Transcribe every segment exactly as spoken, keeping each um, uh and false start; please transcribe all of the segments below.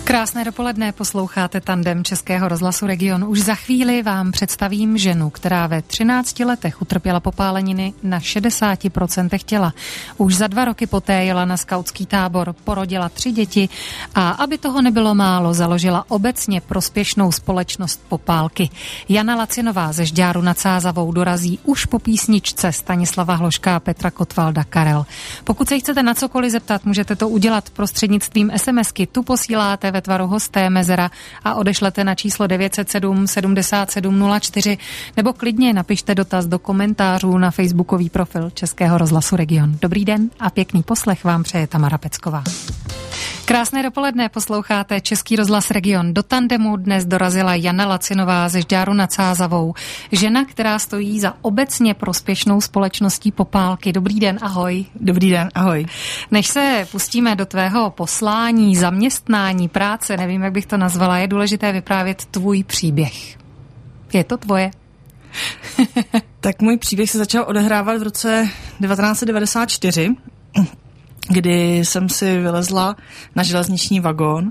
Krásné dopoledne, posloucháte Tandem Českého rozhlasu Region. Už za chvíli vám představím ženu, která ve třinácti letech utrpěla popáleniny na šedesáti procentech těla. Už za dva roky poté jela na skautský tábor, porodila tři děti a aby toho nebylo málo, založila obecně prospěšnou společnost Popálky. Jana Lacinová ze Žďáru nad Sázavou dorazí už po písničce Stanislava Hloška a Petra Kotvalda Karel. Pokud se chcete na cokoliv zeptat, můžete to udělat prostřednictvím SMSky. Tu posíláte ve tvaru hosté Mezera a odešlete na číslo devět set sedm sedmdesát sedm nula čtyři nebo klidně napište dotaz do komentářů na facebookový profil Českého rozhlasu Region. Dobrý den a pěkný poslech vám přeje Tamara Pecková. Krásné dopoledne, posloucháte Český rozhlas Region. Do tandemu dnes dorazila Jana Lacinová ze Žďáru nad Sázavou. Žena, která stojí za obecně prospěšnou společností Popálky. Dobrý den, ahoj. Dobrý den, ahoj. Než se pustíme do tvého poslání, zaměstnání, práce, nevím, jak bych to nazvala, je důležité vyprávět tvůj příběh. Je to tvoje? Tak můj příběh se začal odehrávat v roce devatenáct set devadesát čtyři, kdy jsem si vylezla na železniční vagón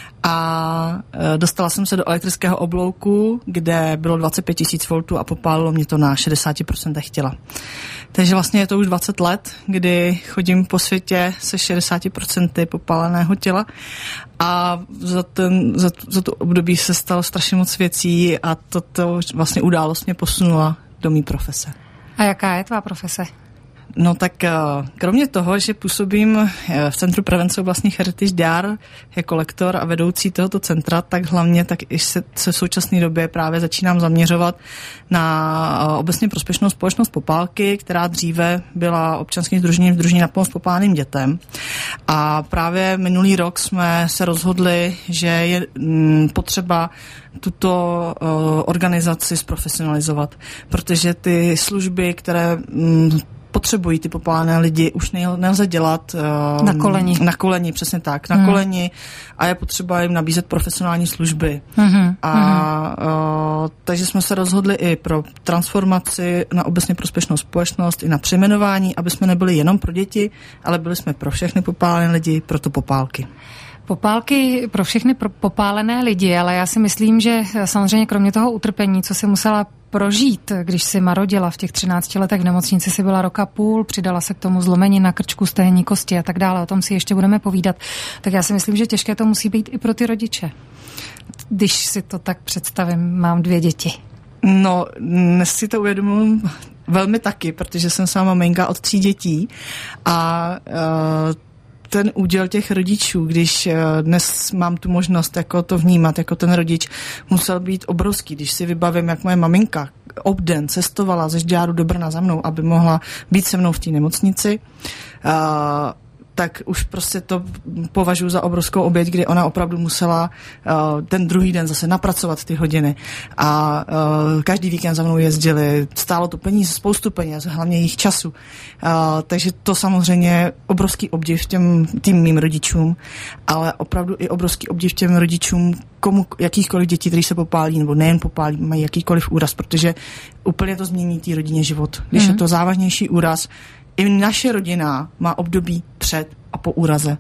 a dostala jsem se do elektrického oblouku, kde bylo dvacet pět tisíc voltů a popálilo mě to na šedesáti procentech těla. Takže vlastně je to už dvacet let, kdy chodím po světě se šedesáti procenty popáleného těla a za, ten, za, za to období se stalo strašně moc věcí a toto vlastně událost mě posunula do mý profese. A jaká je tvá profese? No tak kromě toho, že působím v Centru prevence oblastní charity Žďár jako lektor a vedoucí tohoto centra, tak hlavně tak i se, se v současné době právě začínám zaměřovat na obecně prospěšnou společnost Popálky, která dříve byla občanským sdružením Sdružení na pomoc popáleným dětem. A právě minulý rok jsme se rozhodli, že je potřeba tuto uh, organizaci zprofesionalizovat, protože ty služby, které um, potřebují ty popálené lidi, už nelze dělat uh, na koleni. Na koleni, přesně tak, na hmm. koleni a je potřeba jim nabízet profesionální služby. Hmm. A uh, takže jsme se rozhodli i pro transformaci na obecně prospěšnou společnost, i na přejmenování, aby jsme nebyli jenom pro děti, ale byli jsme pro všechny popálené lidi, proto Popálky. Popálky pro všechny pro popálené lidi, ale já si myslím, že samozřejmě kromě toho utrpení, co si musela prožít, když si marodila v těch třinácti letech v nemocnici, si byla roka půl, přidala se k tomu zlomení na krčku, stehní kosti a tak dále, o tom si ještě budeme povídat, tak já si myslím, že těžké to musí být i pro ty rodiče. Když si to tak představím, mám dvě děti. No, dnes si to uvědomuji velmi taky, protože jsem sama maminka od tří dětí a uh, ten úděl těch rodičů, když dnes mám tu možnost jako to vnímat, jako ten rodič, musel být obrovský. Když si vybavím, jak moje maminka obden cestovala ze Žďáru do Brna za mnou, aby mohla být se mnou v té nemocnici, uh, tak už prostě to považuji za obrovskou oběť, kdy ona opravdu musela uh, ten druhý den zase napracovat ty hodiny a uh, každý víkend za mnou jezdili, stálo to peníze, spoustu peněz, hlavně jejich času. Uh, takže to samozřejmě obrovský obdiv těm tým mým rodičům, ale opravdu i obrovský obdiv těm rodičům, komu jakýchkoliv dětí, kteří se popálí, nebo nejen popálí, mají jakýkoliv úraz, protože úplně to změní té rodině život. Když mm. je to závažnější úraz, i naše rodina má období před a po úraze.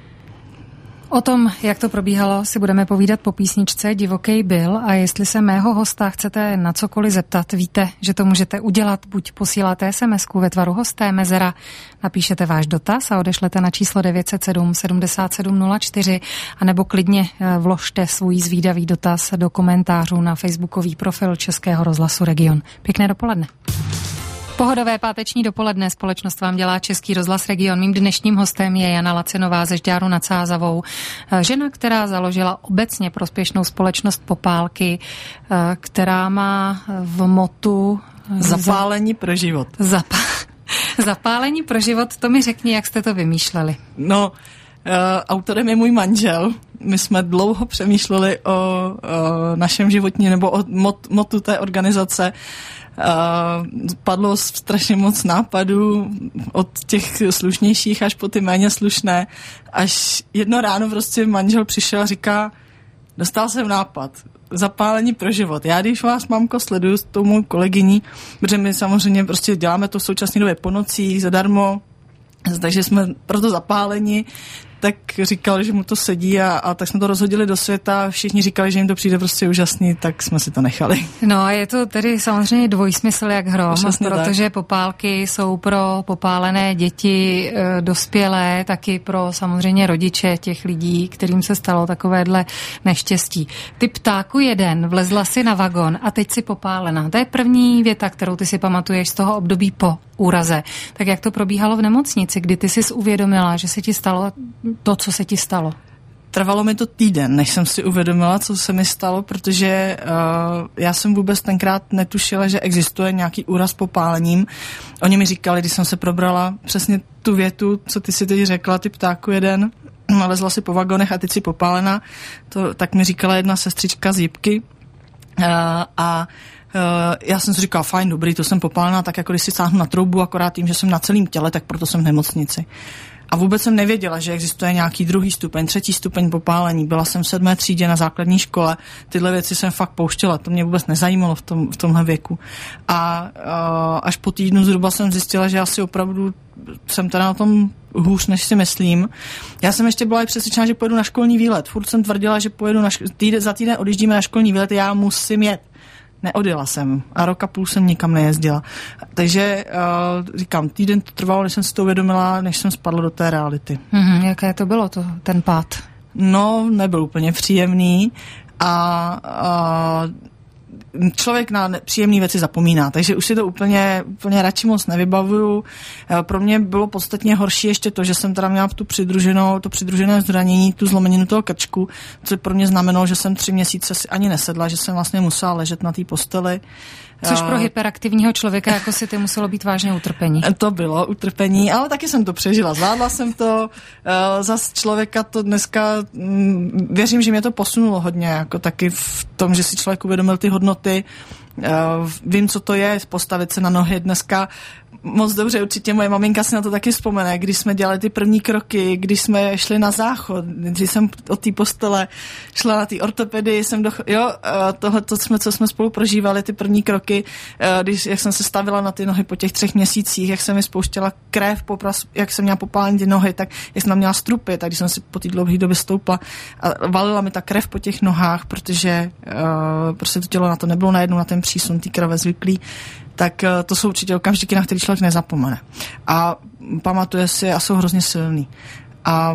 O tom, jak to probíhalo, si budeme povídat po písničce Divokej byl a jestli se mého hosta chcete na cokoliv zeptat, víte, že to můžete udělat, buď posíláte SMSku ve tvaru hosté Mezera, napíšete váš dotaz a odešlete na číslo devět set sedm sedmdesát sedm nula čtyři, anebo klidně vložte svůj zvídavý dotaz do komentářů na facebookový profil Českého rozhlasu Region. Pěkné dopoledne. Pohodové páteční dopoledne, společnost vám dělá Český rozhlas Region. Mým dnešním hostem je Jana Lacinová ze Žďáru nad Sázavou. Žena, která založila obecně prospěšnou společnost Popálky, která má v motu... Zapálení pro život. Zap... Zapálení pro život, to mi řekni, jak jste to vymýšleli. No, uh, autorem je můj manžel. My jsme dlouho přemýšleli o, o našem životní nebo o mot, motu té organizace. Uh, padlo strašně moc nápadů od těch slušnějších až po ty méně slušné, až jedno ráno prostě manžel přišel a říká, dostal jsem nápad, zapálení pro život. Já když vás, mamko, sleduju s tou mou kolegyní, protože my samozřejmě prostě děláme to v současné době po nocích zadarmo, takže jsme proto zapáleni, tak říkal, že mu to sedí a, a tak jsme to rozhodili do světa. Všichni říkali, že jim to přijde prostě úžasný, tak jsme si to nechali. No a je to tedy samozřejmě dvojsmysl jak hrom, Přesně protože tak. popálky jsou pro popálené děti, e, dospělé, taky pro samozřejmě rodiče těch lidí, kterým se stalo takovéhle neštěstí. Ty ptáku jeden, vlezla si na vagon a teď si popálená. To je první věta, kterou ty si pamatuješ z toho období po úraze. Tak jak to probíhalo v nemocnici, kdy ty jsi uvědomila, že se ti stalo to, co se ti stalo? Trvalo mi to týden, než jsem si uvědomila, co se mi stalo, protože uh, já jsem vůbec tenkrát netušila, že existuje nějaký úraz popálením. Oni mi říkali, když jsem se probrala přesně tu větu, co ty si teď řekla, ty ptáku jeden, lezla si po vagonech a teď si popálená, to tak mi říkala jedna sestřička z Jipky. Uh, a Uh, já jsem si říkala, fajn, dobrý, to jsem popálená, tak jako když si sáhnu na troubu, akorát tím, že jsem na celém těle, tak proto jsem v nemocnici. A vůbec jsem nevěděla, že existuje nějaký druhý stupeň, třetí stupeň popálení. Byla jsem v sedmé třídě na základní škole, tyhle věci jsem fakt pouštěla, to mě vůbec nezajímalo v, tom, v tomhle věku. A uh, až po týdnu zhruba jsem zjistila, že asi opravdu jsem teda na tom hůř, než si myslím. Já jsem ještě byla i přesvědčená, že pojedu na školní výlet. Furt jsem tvrdila, že pojedu na šk- týden, za týden odjíždíme na školní výlet, já musím jet. Neodjela jsem a rok a půl jsem nikam nejezdila. Takže uh, říkám, týden to trvalo, než jsem si to uvědomila, než jsem spadla do té reality. Mm-hmm, jaké to bylo, to, ten pád? No, nebyl úplně příjemný a uh, člověk na příjemné věci zapomíná, takže už si to úplně, úplně radši moc nevybavuju. Pro mě bylo podstatně horší ještě to, že jsem teda měla tu přidruženou, to přidružené zranění, tu zlomeninu toho krčku, co pro mě znamenalo, že jsem tři měsíce si ani nesedla, že jsem vlastně musela ležet na té posteli. Což pro hyperaktivního člověka jako si ty muselo být vážně utrpení. To bylo utrpení, ale taky jsem to přežila. Zvládla jsem to. Zas člověka to dneska, věřím, že mě to posunulo hodně, jako taky v tom, že si člověk uvědomil ty hodnoty. Vím, co to je, postavit se na nohy dneska. Moc dobře, určitě moje maminka si na to taky vzpomene, když jsme dělali ty první kroky, když jsme šli na záchod, když jsem od té postele šla na té ortopedii, jsem do, jo, tohle, to jsme, co jsme spolu prožívali, ty první kroky, když, jak jsem se stavila na ty nohy po těch třech měsících, jak jsem mi spouštěla krev, popras, jak jsem měla popálení ty nohy, tak jak jsem tam měla strupy, tak když jsem si po té dlouhé době stoupla a valila mi ta krev po těch nohách, protože uh, prostě to tělo na to nebylo najednou na ten přísun té krve zvyklý, tak to jsou určitě okamžiky, na který člověk nezapomene. A pamatuje si a jsou hrozně silný. A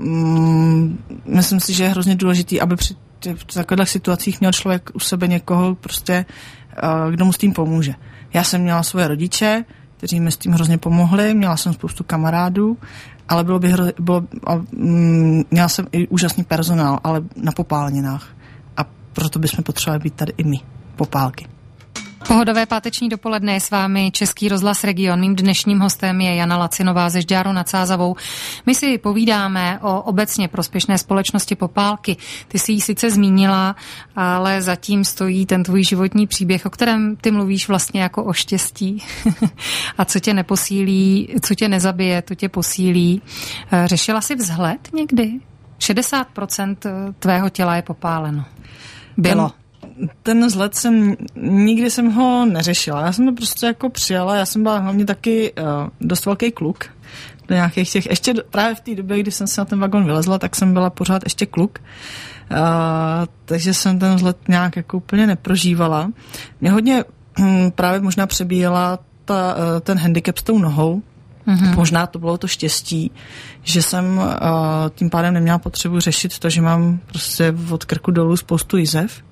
mm, myslím si, že je hrozně důležitý, aby při takových situacích měl člověk u sebe někoho, prostě, kdo mu s tím pomůže. Já jsem měla svoje rodiče, kteří mi s tím hrozně pomohli, měla jsem spoustu kamarádů, ale bylo by hro, bylo, a, mm, měla jsem i úžasný personál, ale na popáleninách. A proto bychom potřebovali být tady i my, popálky. Pohodové páteční dopoledne je s vámi Český rozhlas Region. Mým dnešním hostem je Jana Lacinová ze Žďáru nad Sázavou. My si povídáme o obecně prospěšné společnosti popálky. Ty si ji sice zmínila, ale zatím stojí ten tvůj životní příběh, o kterém ty mluvíš vlastně jako o štěstí. A co tě neposílí, co tě nezabije, to tě posílí. Řešila jsi vzhled někdy? šedesát procent tvého těla je popáleno. Bylo. Ten... Ten vzhled jsem, nikdy jsem ho neřešila. Já jsem to prostě jako přijala. Já jsem byla hlavně taky uh, dost velký kluk. Do nějakých těch, ještě do, právě v té době, kdy jsem se na ten vagon vylezla, tak jsem byla pořád ještě kluk. Uh, takže jsem ten vzhled nějak jako úplně neprožívala. Mě hodně hm, právě možná přebíjela ta, uh, ten handicap s tou nohou. Mm-hmm. Možná to bylo to štěstí, že jsem uh, tím pádem neměla potřebu řešit to, že mám prostě od krku dolů spoustu jizev.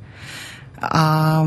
A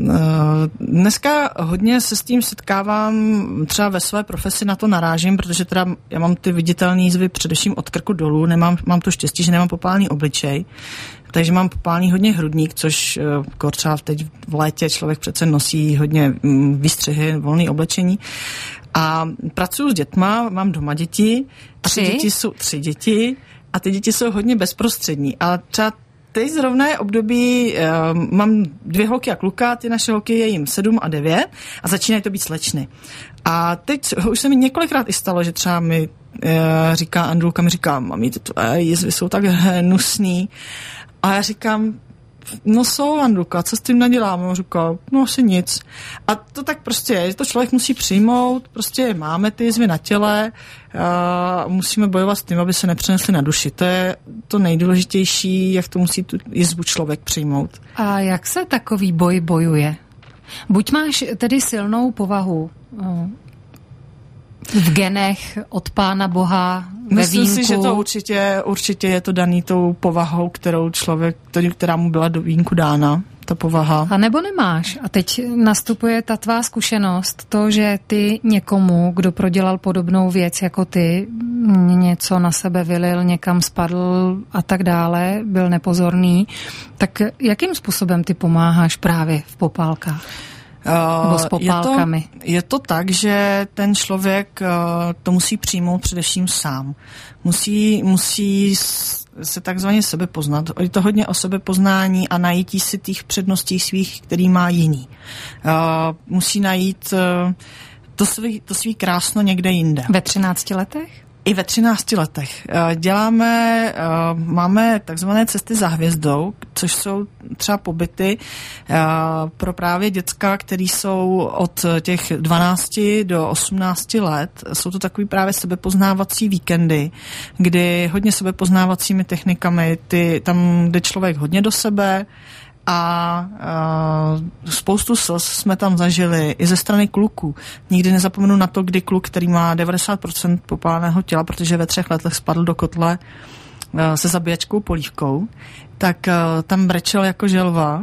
dneska hodně se s tím setkávám, třeba ve své profesi na to narážím, protože teda já mám ty viditelné jizvy především od krku dolů, nemám, mám to štěstí, že nemám popálený obličej, takže mám popálený hodně hrudník, což třeba teď v létě člověk přece nosí hodně výstřihy, volné oblečení. A pracuji s dětma, mám doma děti, tři děti jsou tři děti a ty děti jsou hodně bezprostřední. A třeba teď zrovna je období, uh, mám dvě holky a kluka, ty naše holky je jim sedm a devět a začínají to být slečny. A teď už se mi několikrát i stalo, že třeba mi uh, říká Andrulka, mi říká, mami, ty tvoje jizvy jsou tak hnusný. A já říkám, no jsou, Andulka, co s tím naděláme? On říkal, no asi nic. A to tak prostě je, to člověk musí přijmout, prostě máme ty jizvy na těle, a musíme bojovat s tím, aby se nepřenesly na duši. To je to nejdůležitější, jak to musí tu jizvu člověk přijmout. A jak se takový boj bojuje? Buď máš tedy silnou povahu v genech od Pána Boha, ve Myslím vínku. si, že to určitě, určitě je to daný tou povahou, kterou člověk, která mu byla do vínku dána, ta povaha. A nebo nemáš. A teď nastupuje ta tvá zkušenost, to, že ty někomu, kdo prodělal podobnou věc jako ty, něco na sebe vylil, někam spadl a tak dále, byl nepozorný, tak jakým způsobem ty pomáháš právě v popálkách? Nebo s popálkami? Je to, je to tak, že ten člověk to musí přijmout především sám. Musí, musí se takzvaně sebe poznat. Je to hodně o sebepoznání a najítí si těch předností svých, který má jiný. Musí najít to svý, to svý krásno někde jinde. Ve třinácti letech? I ve třinácti letech. Děláme, máme takzvané cesty za hvězdou, což jsou třeba pobyty pro právě děcka, který jsou od těch dvanácti do osmnácti let. Jsou to takový právě sebepoznávací víkendy, kdy hodně sebepoznávacími technikami, ty, tam jde člověk hodně do sebe, a uh, spoustu slz jsme tam zažili i ze strany kluků. Nikdy nezapomenu na to, kdy kluk, který má devadesát procent popáleného těla, protože ve třech letech spadl do kotle uh, se zabíjačkou polívkou, tak uh, tam brečel jako želva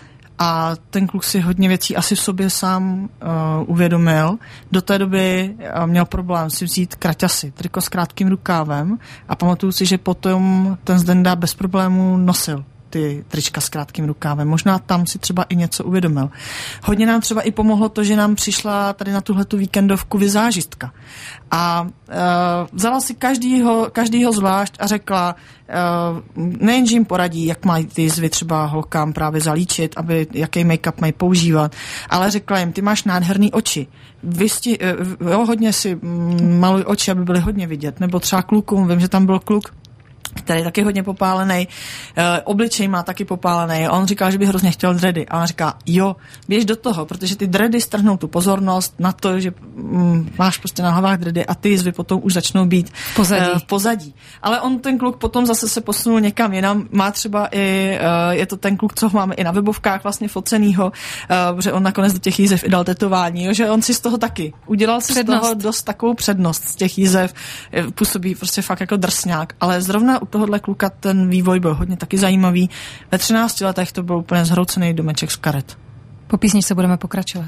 a ten kluk si hodně věcí asi v sobě sám uh, uvědomil. Do té doby uh, měl problém si vzít kraťasy, triko s krátkým rukávem a pamatuju si, že potom ten Zdenda bez problémů nosil ty trička s krátkým rukávem. Možná tam si třeba i něco uvědomil. Hodně nám třeba i pomohlo to, že nám přišla tady na tuhletu víkendovku vizážistka. A uh, vzala si každýho, každýho zvlášť a řekla, uh, nejenže jim poradí, jak mají ty jizvy třeba holkám právě zalíčit, aby, jaký make-up mají používat, ale řekla jim, ty máš nádherný oči. Vysti, uh, jo, hodně si mm, maluj oči, aby byly hodně vidět. Nebo třeba klukům, vím, že tam byl kluk, který je taky hodně popálený, uh, obličej má taky popálený. On říkal, že by hrozně chtěl dready. A on říká, jo, běž do toho, protože ty dready strhnou tu pozornost na to, že mm, máš prostě na hlavách dready a ty jizvy potom už začnou být v pozadí. Uh, v pozadí. Ale on, ten kluk, potom zase se posunul někam jinam. Má třeba i, uh, je to ten kluk, co máme i na webovkách vlastně focenýho, uh, protože on nakonec do těch jízev i dal tetování, jo, že on si z toho taky udělal si přednost. Z toho dost takovou přednost z těch jízev. Působí prostě fakt jako drsňák. Ale zrovna u tohohle kluka ten vývoj byl hodně taky zajímavý. Ve třinácti letech to byl úplně zhroucený domeček z karet. Po písničce budeme pokračovat.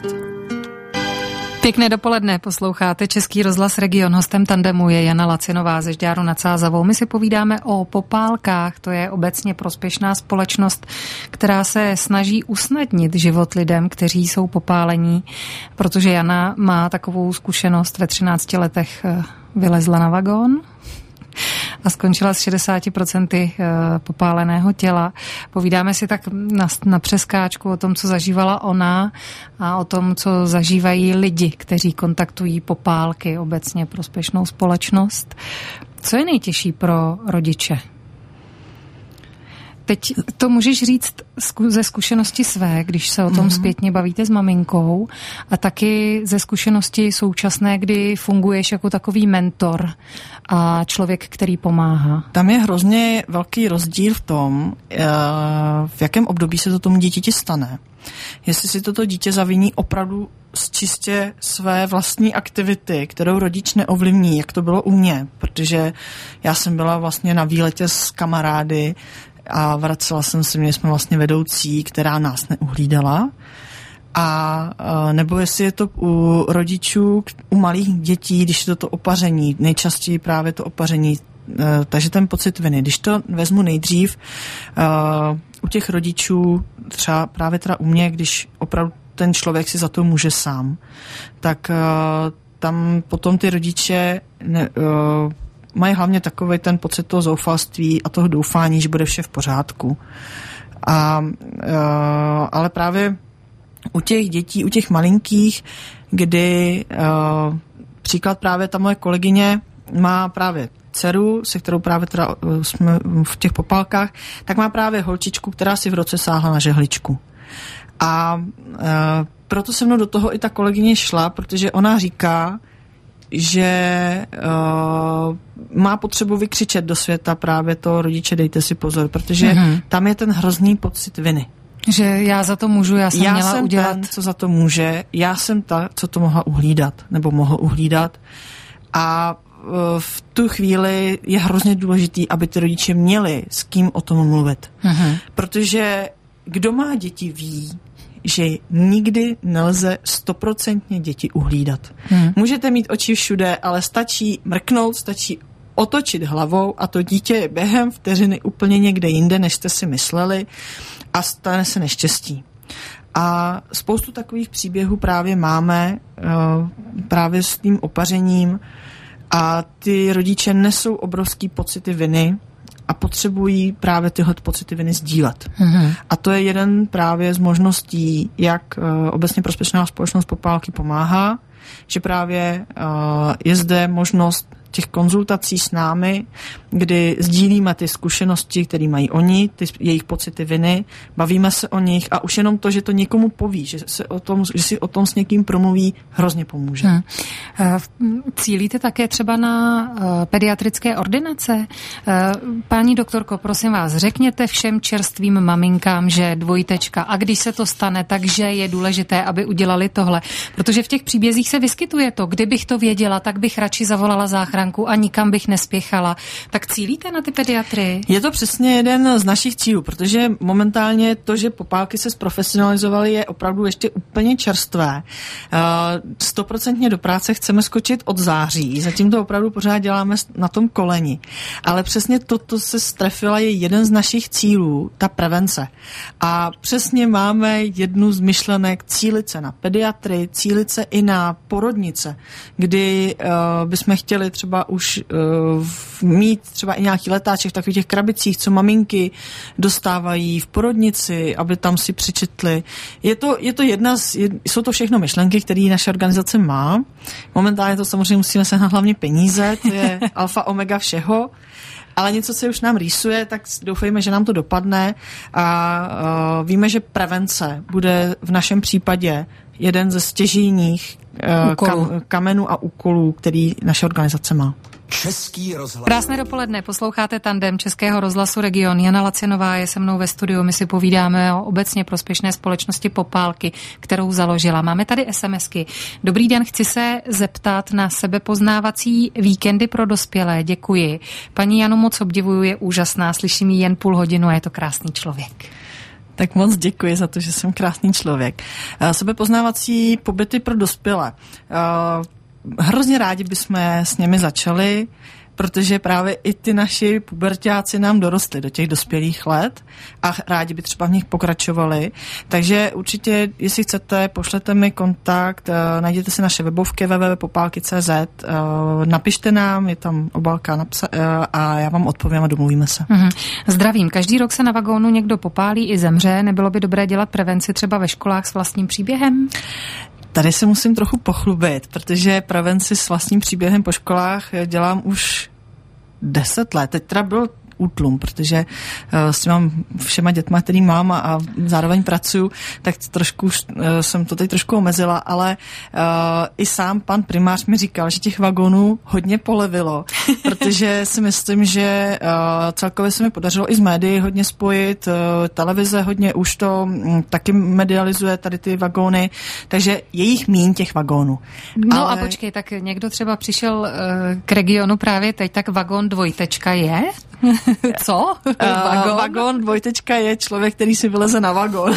Pěkné dopoledne, posloucháte Český rozhlas Region. Hostem tandemu je Jana Lacinová ze Žďáru nad Sázavou. My si povídáme o popálkách, to je obecně prospěšná společnost, která se snaží usnadnit život lidem, kteří jsou popálení, protože Jana má takovou zkušenost, ve třinácti letech vylezla na vagón a skončila s šedesáti procenty popáleného těla. Povídáme si tak na, na přeskáčku o tom, co zažívala ona a o tom, co zažívají lidi, kteří kontaktují popálky, obecně prospěšnou společnost. Co je nejtěžší pro rodiče? Teď to můžeš říct ze zkušenosti své, když se o tom mm-hmm. zpětně bavíte s maminkou, a taky ze zkušenosti současné, kdy funguješ jako takový mentor a člověk, který pomáhá. Tam je hrozně velký rozdíl v tom, v jakém období se to tomu dítěti stane. Jestli si toto dítě zaviní opravdu z čistě své vlastní aktivity, kterou rodič neovlivní, jak to bylo u mě, protože já jsem byla vlastně na výletě s kamarády a vracela jsem se, měli jsme vlastně vedoucí, která nás neuhlídala. A nebo jestli je to u rodičů, u malých dětí, když je to to opaření, nejčastěji právě to opaření, takže ten pocit viny. Když to vezmu nejdřív u těch rodičů, třeba právě teda u mě, když opravdu ten člověk si za to může sám, tak tam potom ty rodiče ne, mají hlavně takový ten pocit toho zoufalství a toho doufání, že bude vše v pořádku. A, ale právě u těch dětí, u těch malinkých, kdy příklad právě ta moje kolegyně má právě dceru, se kterou právě teda jsme v těch popálkách, tak má právě holčičku, která si v roce sáhla na žehličku. A e, proto se mnou do toho i ta kolegyně šla, protože ona říká, že uh, má potřebu vykřičet do světa právě to rodiče, dejte si pozor, protože mm-hmm. tam je ten hrozný pocit viny. Že já za to můžu, já jsem já měla jsem udělat. ten, co za to může, já jsem ta, co to mohla uhlídat, nebo mohl uhlídat. A uh, v tu chvíli je hrozně důležitý, aby ty rodiče měli s kým o tom mluvit. Mm-hmm. Protože kdo má děti, ví, že nikdy nelze stoprocentně děti uhlídat. Hmm. Můžete mít oči všude, ale stačí mrknout, stačí otočit hlavou a to dítě je během vteřiny úplně někde jinde, než jste si mysleli a stane se neštěstí. A spoustu takových příběhů právě máme uh, právě s tím opařením a ty rodiče nesou obrovský pocity viny a potřebují právě tyhle pocity viny sdílet. Mm-hmm. A to je jeden právě z možností, jak uh, obecně prospěšná společnost Popálky pomáhá, že právě uh, je zde možnost těch konzultací s námi, kdy sdílíme ty zkušenosti, které mají oni, ty jejich pocity viny, bavíme se o nich a už jenom to, že to někomu poví, že, se o tom, že si o tom s někým promluví, hrozně pomůže. Hmm. Cílíte také třeba na uh, pediatrické ordinace? Uh, paní doktorko, prosím vás, řekněte všem čerstvým maminkám, že dvojtečka a když se to stane, takže je důležité, aby udělali tohle. Protože v těch příbězích se vyskytuje to, kdybych to věděla, tak bych radši zavolala záchranku a nikam bych nespěchala. Tak cílíte na ty pediatry? Je to přesně jeden z našich cílů, protože momentálně to, že Popálky se zprofesionalizovaly, je opravdu ještě úplně čerstvé. Stoprocentně do práce chceme skočit od září, zatím to opravdu pořád děláme na tom koleni. Ale přesně toto se strefila je jeden z našich cílů, ta prevence. A přesně máme jednu z myšlenek cílit se na pediatry, cílit se i na porodnice, kdy uh, bychom chtěli třeba už uh, mít třeba i nějaký letáček v takových těch krabicích, co maminky dostávají v porodnici, aby tam si přečetli. Je to, je to jedna z, je, jsou to všechno myšlenky, které naše organizace má. Momentálně to samozřejmě musíme sehnat hlavně peníze, to je alfa omega všeho, ale něco se už nám rýsuje, tak doufejme, že nám to dopadne a uh, víme, že prevence bude v našem případě jeden ze stěžejních uh, kam, kamenů a úkolů, který naše organizace má. Český rozhlas. Krásné dopoledne, posloucháte Tandem Českého rozhlasu Region. Jana Lacinová je se mnou ve studiu, my si povídáme o obecně prospěšné společnosti Popálky, kterou založila. Máme tady SMSky. Dobrý den, chci se zeptat na sebepoznávací víkendy pro dospělé. Děkuji. Paní Janu moc obdivuju, je úžasná, slyším ji jen půl hodinu a je to krásný člověk. Tak moc děkuji za to, že jsem krásný člověk. Sebepoznávací pobyty pro dospělé. Hrozně rádi bychom s nimi začali, protože právě i ty naši puberťáci nám dorostli do těch dospělých let a rádi by třeba v nich pokračovali. Takže určitě, jestli chcete, pošlete mi kontakt, najděte si naše webovky w w w tečka popálky tečka c z, napište nám, je tam obálka napsa- a já vám odpovím a domluvíme se. Mm-hmm. Zdravím. Každý rok se na vagónu někdo popálí i zemře. Nebylo by dobré dělat prevenci třeba ve školách s vlastním příběhem? Tady se musím trochu pochlubit, protože prevenci s vlastním příběhem po školách dělám už deset let. Teď teda byl útlum, protože uh, s těma všema dětma, který mám a, a zároveň pracuju, tak trošku uh, jsem to teď trošku omezila, ale uh, i sám pan primář mi říkal, že těch vagónů hodně polevilo, protože si myslím, že uh, celkově se mi podařilo i z médií hodně spojit, uh, televize hodně už to um, taky medializuje tady ty vagóny, takže je jich míň těch vagónů. No ale... a počkej, tak někdo třeba přišel uh, k regionu právě teď, tak vagón dvojtečka je? Co? Vagón? Uh, vagón dvojtečka je člověk, který si vyleze na vagón.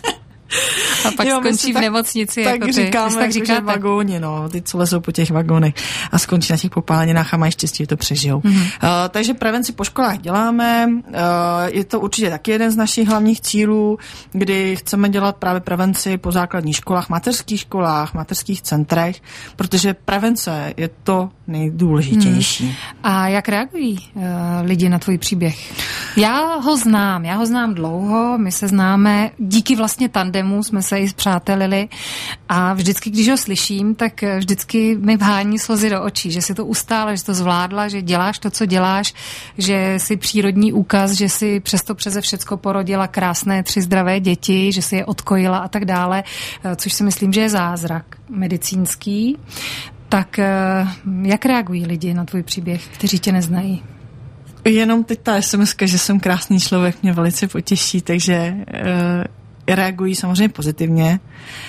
A pak jo, skončí v tak, nemocnici. Tak jako ty. říkáme, tak jako, že vagóni, no, ty, co lezou po těch vagónech a skončí na těch popáleninách a mají štěstí, že to přežijou. Mm-hmm. Uh, takže prevenci po školách děláme, uh, je to určitě taky jeden z našich hlavních cílů, kdy chceme dělat právě prevenci po základních školách, mateřských školách, mateřských centrech, protože prevence je to nejdůležitější. Hmm. A jak reagují uh, lidi na tvůj příběh? Já ho znám, já ho znám dlouho, my se známe, díky vlastně tandemu jsme se i zpřátelili a vždycky, když ho slyším, tak vždycky mi vhání slzy do očí, že si to ustála, že to zvládla, že děláš to, co děláš, že si přírodní úkaz, že si přesto přeze všecko porodila krásné tři zdravé děti, že si je odkojila a tak dále, což si myslím, že je zázrak medicínský. Tak jak reagují lidi na tvůj příběh, kteří tě neznají? Jenom teď ta es em eska, že jsem krásný člověk, mě velice potěší, takže uh, reagují samozřejmě pozitivně.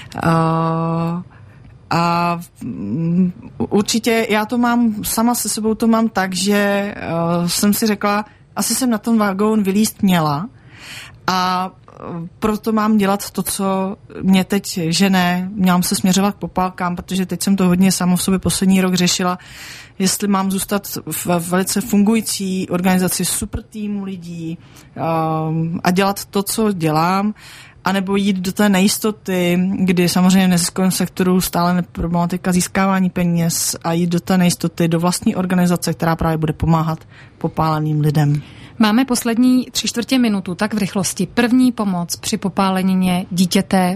Uh, a um, určitě já to mám, sama se sebou to mám tak, že uh, jsem si řekla, asi jsem na ten vagón vylízt měla a proto mám dělat to, co mě teď žene. Měla se směřovat k popálkám, protože teď jsem to hodně sama v sobě poslední rok řešila, jestli mám zůstat v velice fungující organizaci super týmu lidí um, a dělat to, co dělám, anebo jít do té nejistoty, kdy samozřejmě v neziskovém sektoru stále problematika získávání peněz a jít do té nejistoty, do vlastní organizace, která právě bude pomáhat popáleným lidem. Máme poslední tři čtvrtě minutu, tak v rychlosti. První pomoc při popálenině dítěte,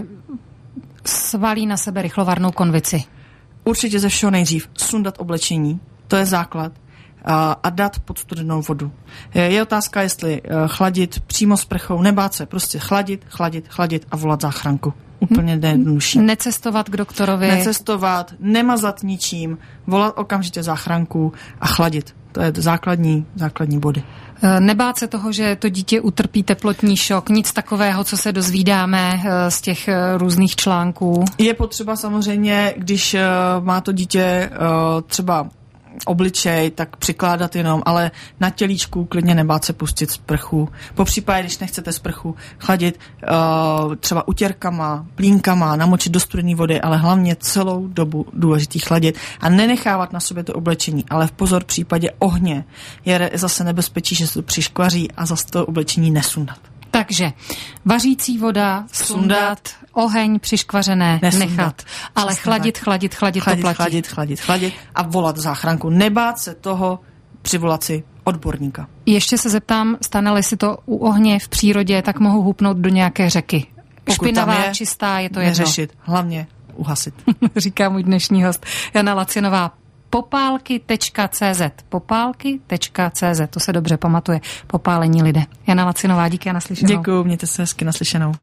svalí na sebe rychlovarnou konvici. Určitě ze všeho nejdřív sundat oblečení, to je základ, a, a dát pod studenou vodu. Je, je otázka, jestli chladit přímo sprchou, nebát se, prostě chladit, chladit, chladit a volat záchranku. Úplně nejjednodušší. Necestovat k doktorovi. Necestovat, nemazat ničím, volat okamžitě záchranku a chladit. To je základní, základní body. Nebát se toho, že to dítě utrpí teplotní šok, nic takového, co se dozvídáme z těch různých článků. Je potřeba samozřejmě, když má to dítě třeba obličej, tak přikládat jenom, ale na tělíčku klidně nebát se pustit sprchu. Po případě, když nechcete sprchu, chladit uh, třeba utěrkama, plínkama, namočit do studené vody, ale hlavně celou dobu důležitý chladit a nenechávat na sobě to oblečení. Ale v pozor, v případě ohně je zase nebezpečí, že se to přiškvaří a zase to oblečení nesundat. Takže vařící voda, sundat, oheň přiškvařené nesundat. Nechat, ale Přesně chladit, tak. chladit, chladit, chladit, to platí. Chladit, chladit, chladit a volat záchranku. Nebát se toho, přivolat si odborníka. Ještě se zeptám, stane-li si to u ohně v přírodě, tak mohu hupnout do nějaké řeky. Pokud špinavá, je, čistá, je to jedno. Neřešit, hlavně uhasit. Říká můj dnešní host Jana Lacinová. popálky tečka cé zet. popálky tečka cé zet. To se dobře pamatuje. Popálení lidé. Jana Lacinová, díky a naslyšenou. Děkuju, mějte se hezky, naslyšenou.